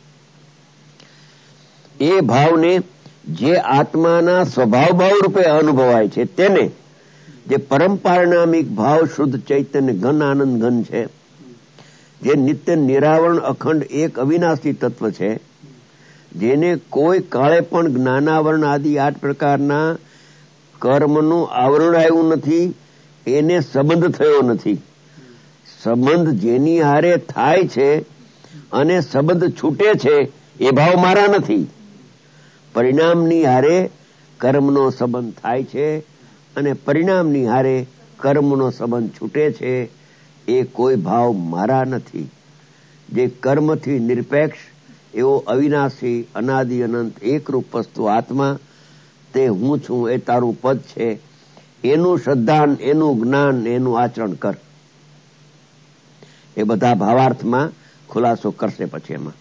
એ ભાવને જે આત્માના સ્વભાવ ભાવ રૂપે અનુભવાય છે તેને, જે પરંપારણામિક ભાવ શુદ્ધ ચૈતન્ય ઘન આનંદ ઘન છે, જે નિત્ય નિરાવરણ અખંડ એક અવિનાશી તત્વ છે, જેને કોઈ કાળે પણ જ્ઞાનાવરણ આદિ 8 પ્રકારના કર્મનું આવરણ આવ્યું નથી, એને સંબંધ થયો નથી. સંબંધ જેની હારે થાય છે અને સંબંધ છૂટે છે એ ભાવ મારા નથી. પરિણામની હારે કર્મનો સંબંધ થાય છે અને પરિણામની હારે કર્મનો સંબંધ છૂટે છે. એ કોઈ ભાવ મારા નથી. જે કર્મથી નિરપેક્ષ એવો અવિનાશી અનાદિ અનંત એકરૂપ વસ્તુ આત્મા, તે હું છું, એ તારું પદ છે. એનું શ્રદ્ધા, એનું જ્ઞાન, એનું આચરણ કર. એ બધા ભાવાર્થમાં ખુલાસો કરશે પછી. એમાં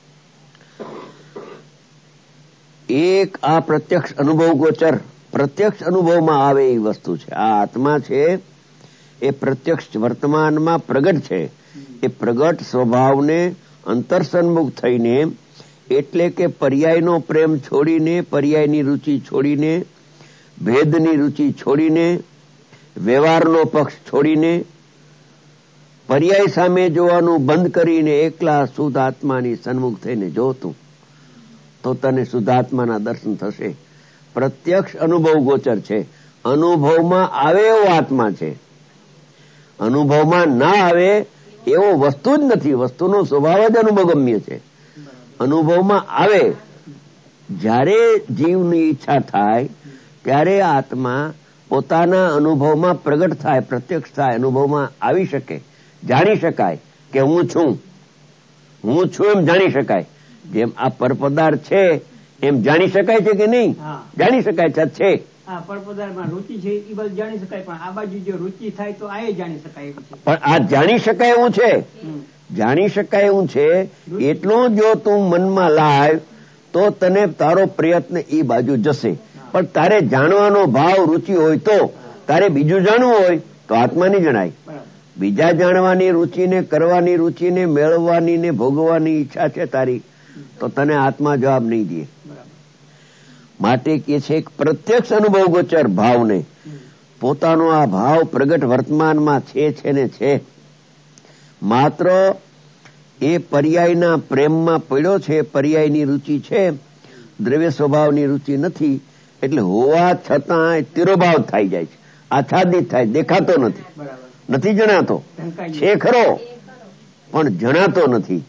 એક આ પ્રત્યક્ષ અનુભવ ગોચર, પ્રત્યક્ષ અનુભવમાં આવે એ વસ્તુ છે. આ આત્મા છે એ પ્રત્યક્ષ વર્તમાનમાં પ્રગટ છે. એ પ્રગટ સ્વભાવને અંતરસન્મુખ થઈને, એટલે કે પર્યાયનો પ્રેમ છોડીને, પર્યાયની રુચિ છોડીને, ભેદની રુચિ છોડીને, વ્યવહારનો પક્ષ છોડીને, પર્યાય સામે જોવાનું બંધ કરીને એકલા શુદ્ધ આત્માની સન્મુખ થઈને જોતું, તો તને શુદ્ધાત્માના દર્શન થશે. પ્રત્યક્ષ અનુભવ ગોચર છે. અનુભવમાં આવે એવો આત્મા છે. અનુભવમાં ના આવે એવો વસ્તુ જ નથી. વસ્તુનો સ્વભાવ જ અનુભવગમ્ય છે. અનુભવમાં આવે, જ્યારે જીવની ઈચ્છા થાય ત્યારે આત્મા પોતાના અનુભવમાં પ્રગટ થાય, પ્રત્યક્ષ થાય, અનુભવમાં આવી શકે, જાણી શકાય કે હું છું એમ જાણી શકાય. જેમ આ પરપદાર્થ છે એમ જાણી શકાય છે કે નહીં? જાણી શકાય છે. પરપદાર્થમાં રુચિ છે એ બધું જાણી શકાય, પણ આ બાજુ જો રુચિ થાય તો આ જાણી શકાય એવું છે. પણ આ જાણી શકાય એવું છે, જાણી શકાય એવું છે. એટલું જો તું મનમાં લાવ તો તને તારો પ્રયત્ન એ બાજુ જશે. પણ તારે જાણવાનો ભાવ, રુચિ હોય તો, તારે બીજું જાણવું હોય તો આત્મા નહીં જણાય. બીજા જાણવાની રુચિને, કરવાની રુચિને, મેળવવાની ને ભોગવવાની ઈચ્છા છે તારી, તો તને આત્મા જવાબ નહીં દે. માટે કે છે પ્રત્યક્ષ અનુભવ ગોચર ભાવને, પોતાનો આ ભાવ પ્રગટ વર્તમાનમાં છે ને છે. માત્ર એ પર્યાયના પ્રેમમાં પડ્યો છે, પર્યાયની રુચિ છે, દ્રવ્ય સ્વભાવની રુચિ નથી. એટલે હોવા છતાં તિરોભાવ થઈ જાય છે, આચ્છાદિત થાય, દેખાતો નથી, નથી જણાતો. છે ખરો પણ જણાતો નથી,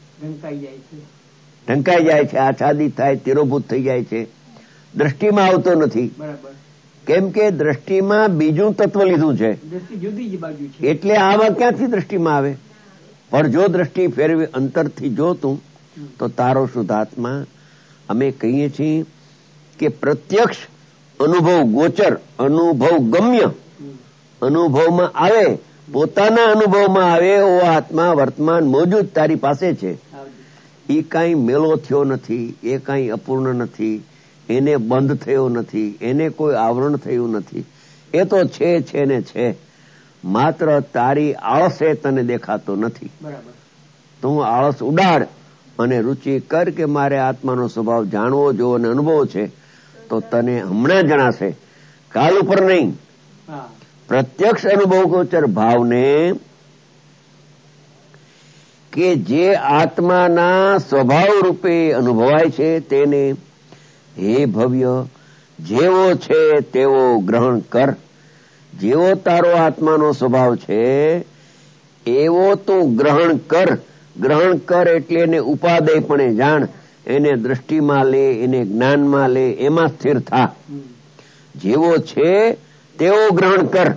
ઢંકાઈ જાય છે, આચ્છાદિત થાય, તિરોભૂત થઈ જાય છે, દ્રષ્ટિમાં આવતો નથી. કેમ કે દ્રષ્ટિમાં બીજું તત્વ લીધું છે, એટલે આમાં ક્યાંથી દ્રષ્ટિમાં આવે? પણ જો દ્રષ્ટિ ફેરવી અંતરથી જોતું તો તારો શુદ્ધાત્મા, અમે કહીએ છીએ કે પ્રત્યક્ષ અનુભવ ગોચર, અનુભવ ગમ્ય, અનુભવમાં આવે, પોતાના અનુભવમાં આવે એવો આત્મા વર્તમાન મોજૂદ તારી પાસે છે. એ કાંઈ મેલો થયો નથી, એ કાંઈ અપૂર્ણ નથી, એને બંધ થયો નથી, એને કોઈ આવરણ થયું નથી. એ તો છે ને છે. માત્ર તારી આળસે તને દેખાતો નથી. તું આળસ ઉડાડ અને રુચિ કર કે મારે આત્માનો સ્વભાવ જાણવો જોવો અને અનુભવ છે, તો તને હમણાં જણાશે, કાલ ઉપર નહીં. પ્રત્યક્ષ અનુભવ ગોચર ભાવને, કે જે આત્માના સ્વભાવ રૂપે અનુભવાય છે તેને, હે ભવ્ય, જેવો છે તેવો ગ્રહણ કર. જેવો તારો આત્માનો સ્વભાવ છે એવો તું ગ્રહણ કર. ગ્રહણ કર એટલે એને ઉપાદેયપણે જાણ, એને દ્રષ્ટિમાં લે, એને જ્ઞાનમાં લે, એમાં સ્થિર થા. જેવો છે તેવો ગ્રહણ કર,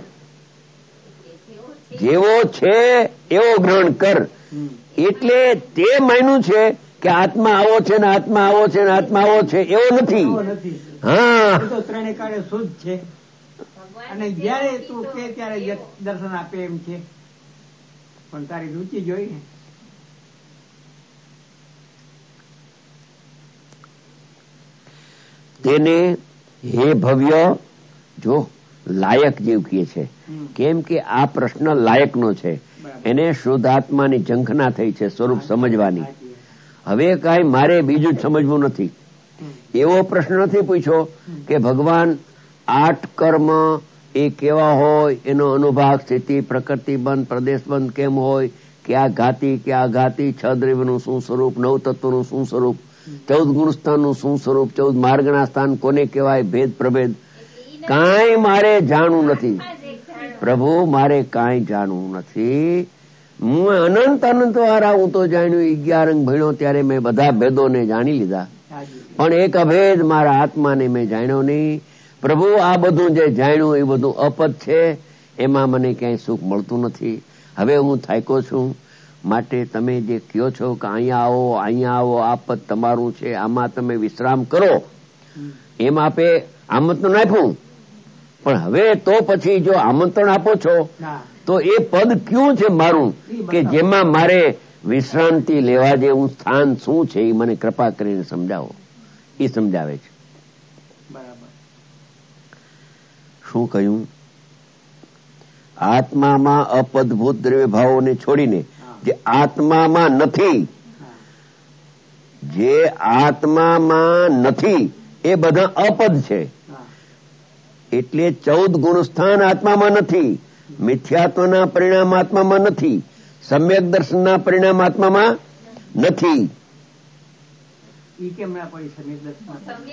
જેવો છે એવો ગ્રહણ કર. એટલે તે માન્યું છે કે આત્મા આવો છે ને આત્મા આવો છે ને આત્મા આવો છે, એવો નથી. હા, ત્રણે કાળે શુદ્ધ છે અને જયારે તું કે ત્યારે દર્શન આપે એમ છે. પણ તારી રુચિ જોઈ ને. તેને હે ભવ્ય, જો લાયક જેવું કહે છે. કેમ કે આ પ્રશ્ન લાયકનો છે. એને શુદ્ધ આત્માની ઝંખના થઈ છે, સ્વરૂપ સમજવાની. હવે કાંઈ મારે બીજું જ સમજવું નથી. એવો પ્રશ્ન નથી પૂછ્યો કે ભગવાન 8 કર્મ એ કેવા હોય, એનો અનુભાગ, સ્થિતિ, પ્રકૃતિ બંધ, પ્રદેશ બંધ કેમ હોય, ક્યાં ઘાતી ક્યાં આઘાતી, 6 દ્રવ્યનું શું સ્વરૂપ, 9 તત્વનું શું સ્વરૂપ, 14 ગુણસ્થાનનું શું સ્વરૂપ, 14 માર્ગના સ્થાન કોને કહેવાય, ભેદ પ્રભેદ, કાંઈ મારે જાણવું નથી. પ્રભુ, મારે કાંઈ જાણવું નથી. હું અનંત વાળા હું તો જાણ્યું, 11 અંગ ભણ્યો ત્યારે મેં બધા ભેદોને જાણી લીધા, પણ એક અભેદ મારા આત્માને મેં જાણ્યો નહીં. પ્રભુ, આ બધું જે જાણ્યું એ બધું અપદ છે, એમાં મને ક્યાંય સુખ મળતું નથી. હવે હું થાક્યો છું. માટે તમે જે કહો છો કે અહીંયા આવો, અહીંયા આવો, આ પદ તમારું છે, આમાં તમે વિશ્રામ કરો, એમ આપે આમંત્રણ આપ્યું, પણ હવે તો પછી જો આમંત્રણ આપો છો તો એ પદ ક્યું છે મારું કે જેમાં મારે વિશ્રાંતિ લેવા જેવું સ્થાન શું છે એ મને કૃપા કરીને સમજાવો. એ સમજાવે છે. બરાબર. શું કહ્યું? આત્મામાં અપદભૂત દ્રવ્ય ભાવોને છોડીને જે આત્મામાં નથી, જે આત્મામાં નથી એ બધા અપદ છે. એટલે 14 ગુણ સ્થાન આત્મામાં નથી, મિથ્યાત્વના પરિણામ આત્મામાં નથી, સમ્યક દર્શનના પરિણામ આત્મામાં નથી. ઈ કેમ ના પડી? સમ્યક દર્શન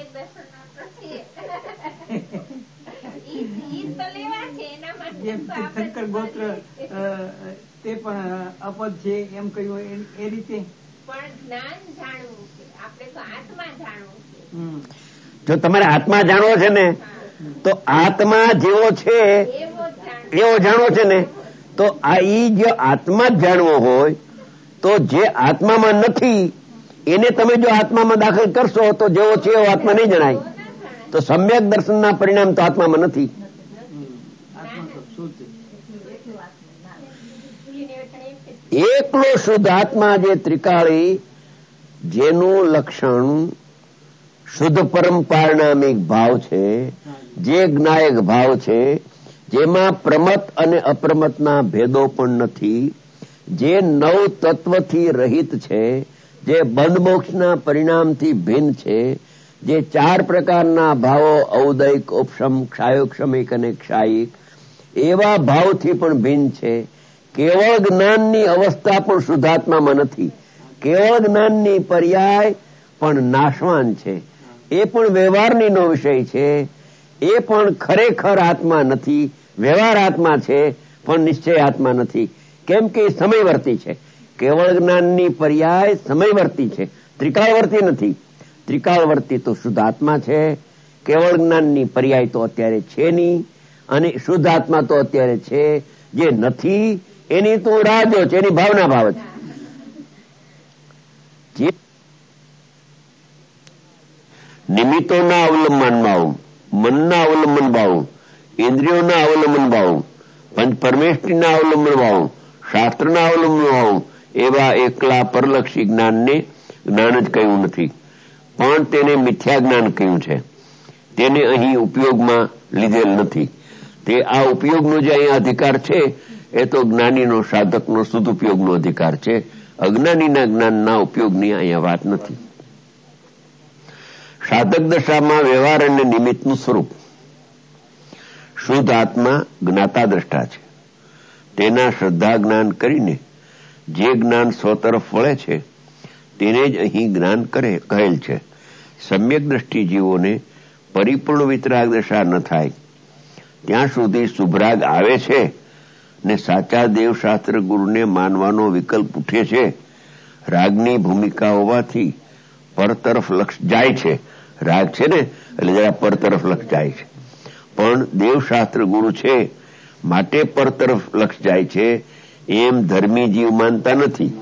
શંકર ગોત્ર તે પણ અપદ છે એમ કહ્યું એ રીતે. પણ જ્ઞાન જાણવું છે, આપણે તો આત્મા જાણવું છે. જો તમારે આત્મા જાણવો છે ને તો આત્મા જેવો છે એવો જાણવો છે ને તો આ ઈ જે આત્મા જ જાણવો હોય તો જે આત્મામાં નથી એને તમે જો આત્મામાં દાખલ કરશો તો જેવો છે એવો આત્મા નહીં જણાય. તો સમ્યક દર્શનના પરિણામ તો આત્મામાં નથી. એકલો શુદ્ધ આત્મા જે ત્રિકાળી, જેનું લક્ષણ શુદ્ધ પરમ પારણામિક ભાવ છે, જે જ્ઞાયક ભાવ છે, જેમાં પ્રમત અને અપ્રમતના ભેદો પણ નથી, જે 9 તત્વથી રહિત છે, જે બંધ મોક્ષના પરિણામથી ભિન્ન છે, જે 4 પ્રકારના ભાવો ઔદયિક, ઉપશમ, ક્ષાયોક્ષમિક અને ક્ષાયિક એવા ભાવથી પણ ભિન્ન છે. કેવળ જ્ઞાનની અવસ્થા પણ શુદ્ધાત્મામાં નથી. કેવળ જ્ઞાનની પર્યાય પણ નાશવાન છે. એ પણ વ્યવહારનીનો વિષય છે. એ પણ ખરેખર આત્મા નથી, વ્યવહાર આત્મા છે પણ નિશ્ચય આત્મા નથી. કેમ કે એ સમયવર્તી છે. કેવળ જ્ઞાનની પર્યાય સમયવર્તી છે, ત્રિકાળવર્તી નથી. ત્રિકાળવર્તી તો શુદ્ધ આત્મા છે. કેવળ જ્ઞાનની પર્યાય તો અત્યારે છે નહીં, અને શુદ્ધ આત્મા તો અત્યારે છે. જે નથી એની તો રાહ જો છે, એની ભાવના ભાવ છે. નિમિત્તોના અવલંબન ભાવ, મનના અવલંબન ભાવ, ઇન્દ્રિયોના અવલંબન ભાવ, પંચ પરમેષ્ઠીના અવલંબન ભાવ, શાસ્ત્રના અવલંબન ભાવ એવા એકલા પરલક્ષી જ્ઞાનને જ્ઞાન જ કહ્યું નથી, પણ તેને મિથ્યા જ્ઞાન કહ્યું છે. તેને અહીં ઉપયોગમાં લીધેલ નથી. તે આ ઉપયોગનો જે અહીંયા અધિકાર છે એ તો જ્ઞાનીનો, સાધકનો સદુપયોગનો અધિકાર છે. અજ્ઞાનીના જ્ઞાનના ઉપયોગની અહીંયા વાત નથી. સાધક દશામાં વ્યવહાર અને નિમિત્તનું સ્વરૂપ. શુદ્ધ આત્મા જ્ઞાતા દ્રષ્ટા છે. તેના શ્રદ્ધા જ્ઞાન કરીને જે જ્ઞાન સ્વતરફ વળે છે તેને જ અહીં જ્ઞાન કહેલ છે. સમ્યક દ્રષ્ટિ જીવોને પરિપૂર્ણ વિતરાગ દશા ન થાય ત્યાં સુધી શુભરાગ આવે છે ને સાચા દેવશાસ્ત્ર ગુરુને માનવાનો વિકલ્પ ઉઠે છે. રાગની ભૂમિકા હોવાથી પર તરફ લક્ષ જાય છે. રાગ છે ને એટલે જરા પર તરફ લક્ષ જાય છે, પણ દેવશાસ્ત્ર ગુરુ છે માટે પર તરફ લક્ષ જાય છે એમ ધર્મી જીવ માનતા નથી.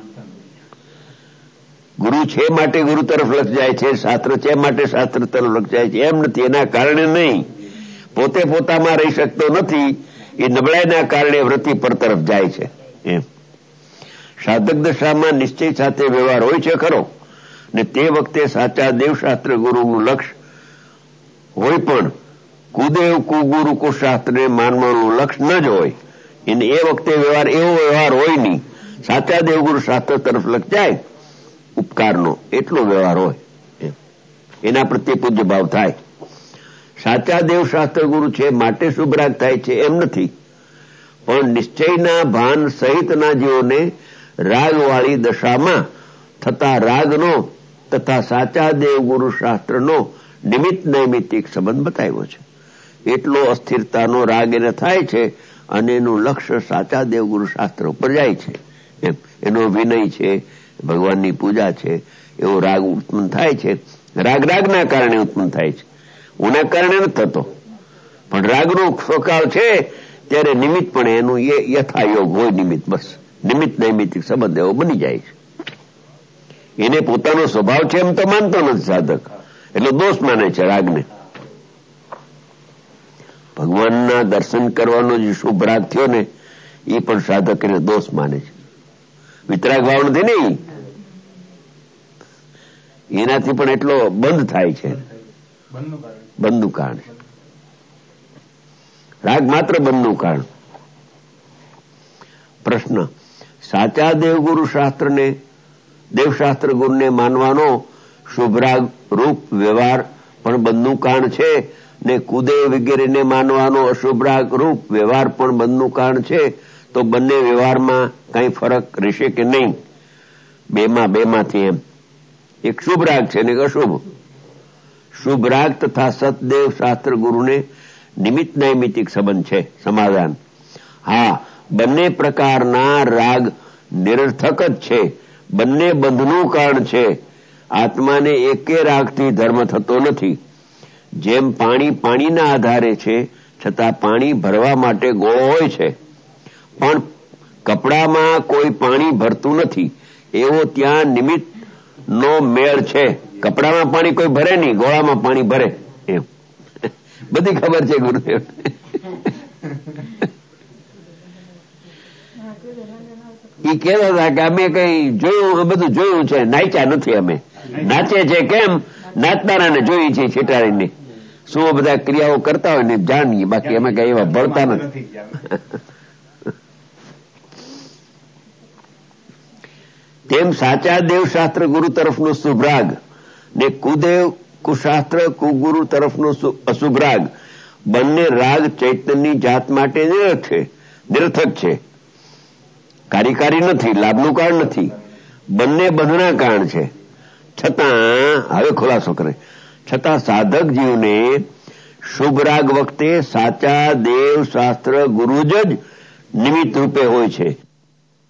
ગુરુ છે માટે ગુરુ તરફ લક્ષ જાય છે, શાસ્ત્ર છે માટે શાસ્ત્ર તરફ લક્ષ જાય છે એમ નથી. એના કારણે નહીં, પોતે પોતામાં રહી શકતો નથી, એ નબળાઈના કારણે વૃત્તિ પર તરફ જાય છે. એમ સાધક દશામાં નિશ્ચય સાથે વ્યવહાર હોય છે ખરો, ને તે વખતે સાચા દેવશાસ્ત્ર ગુરુનું લક્ષ હોય, પણ કુદેવ કુગુરુ કુશાસ્ત્રને માનવાનું લક્ષ ન જ હોય. એને એ વખતે વ્યવહાર એવો વ્યવહાર હોય નહીં. સાચા દેવગુરુ શાસ્ત્ર તરફ લક્ષ જાય ઉપકારનો એટલો વ્યવહાર હોય, એના પ્રત્યે પૂજ્ય ભાવ થાય. સાચા દેવશાસ્ત્ર ગુરુ છે માટે શુભરાગ થાય છે એમ નથી, પણ નિશ્ચયના ભાન સહિતના જીવોને રાગવાળી દશામાં થતા રાગનો તથા સાચા દેવગુરુ શાસ્ત્રનો નિમિત્ત નૈમિત્તિક સંબંધ બતાવ્યો છે. એટલો અસ્થિરતાનો રાગ એને થાય છે અને એનું લક્ષ્ય સાચા દેવગુરુ શાસ્ત્ર ઉપર જાય છે. એમ એનો વિનય છે, ભગવાનની પૂજા છે, એવો રાગ ઉત્પન્ન થાય છે. રાગના કારણે ઉત્પન્ન થાય છે, ઉના કારણે નથી થતો. પણ રાગનો સ્વભાવ છે ત્યારે નિમિત્ત પણ એનું યથાયોગ હોય. નિમિત્ત બસ નિમિત્ત નૈમિત્તિક સંબંધ એવો બની જાય છે. એને પોતાનો સ્વભાવ છે એમ તો માનતો નથી સાધક, એટલે દોષ માને છે રાગને. ભગવાનના દર્શન કરવાનો જે શુભ રાગ થયો ને એ પણ સાધક એને દોષ માને છે. વિતરાગ ભાવ નથી ને એનાથી પણ એટલો બંધ થાય છે. બંધનું કારણ છે રાગ, માત્ર બંધનું કારણ. પ્રશ્ન: સાચા દેવગુરુ શાસ્ત્રને, દેવશાસ્ત્ર ગુરુને માનવાનો શુભરાગ રૂપ વ્યવહાર પણ બંધનું કારણ છે ને કુદેવ વગેરેને માનવાનો અશુભરાગ રૂપ વ્યવહાર પણ બંધનું કારણ છે. તો બંને વ્યવહારમાં કઈ ફરક રહેશે કે નહીં? બેમાંથી એમ એક શુભ રાગ છે ને એક અશુભ. શુભ રાગ તથા સતદેવ શાસ્ત્ર ગુરુને નિમિત્ત નૈમિતિક સંબંધ છે. સમાધાન: હા, બંને પ્રકારના રાગ નિરર્થક જ છે. બંને બંધનું કારણ છે. આત્માને એકે રાગથી ધર્મ થતો નથી. જેમ પાણી પાણીના આધારે છે છતાં પાણી ભરવા માટે ગોળો હોય છે, પણ કપડામાં કોઈ પાણી ભરતું નથી, એવો ત્યાં નિમિત્ત નો મેળ છે. કપડામાં પાણી કોઈ ભરે નહીં, ગોળામાં પાણી ભરે. એમ બધી ખબર છે ગુરુદેવ. એ કહેતા હતા કે અમે કઈ જોયું, બધું જોયું છે, નાચ્યા નથી. અમે નાચે છે કેમ? નાચનારાને જોઈએ છીએ છીટાડીને. શું બધા ક્રિયાઓ કરતા હોય ને જાણીએ, બાકી અમે કઈ એવા ભળતા નથી. તેમ સાચા દેવશાસ્ત્ર ગુરુ તરફનો શુભરાગ ને કુદેવ કુશાસ્ત્ર કુગુરુ તરફનો અશુભ રાગ, બંને રાગ ચૈતન્યની જાત માટે નિરર્થક છે. કાર્યકારી નથી, લાભનું કારણ નથી. બંને બંધના કારણ છે. છતાં હવે ખુલાસો કરે, છતાં સાધક જીવને શુભ રાગ વખતે સાચા દેવ શાસ્ત્ર ગુરુ જ નિમિત્ત રૂપે હોય છે.